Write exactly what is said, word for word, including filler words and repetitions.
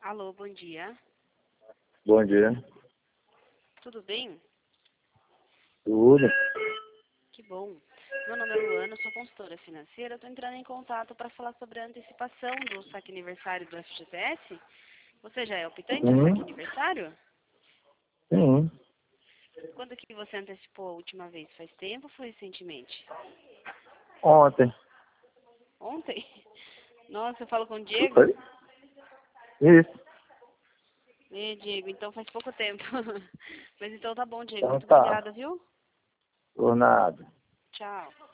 Alô, bom dia. Bom dia. Tudo bem? Tudo? Que bom. Meu nome é Luana, sou consultora financeira. Estou entrando em contato para falar sobre a antecipação do saque aniversário do F G T S. Você já é optante do Sim. saque aniversário? Sim. Quando que você antecipou a última vez? Faz tempo ou foi recentemente? Ontem. Ontem? Nossa, eu falo com o Diego? Foi? Isso. É, Diego, então faz pouco tempo. Mas então tá bom, Diego. Então Muito tá. obrigada, viu? Por nada. Tchau.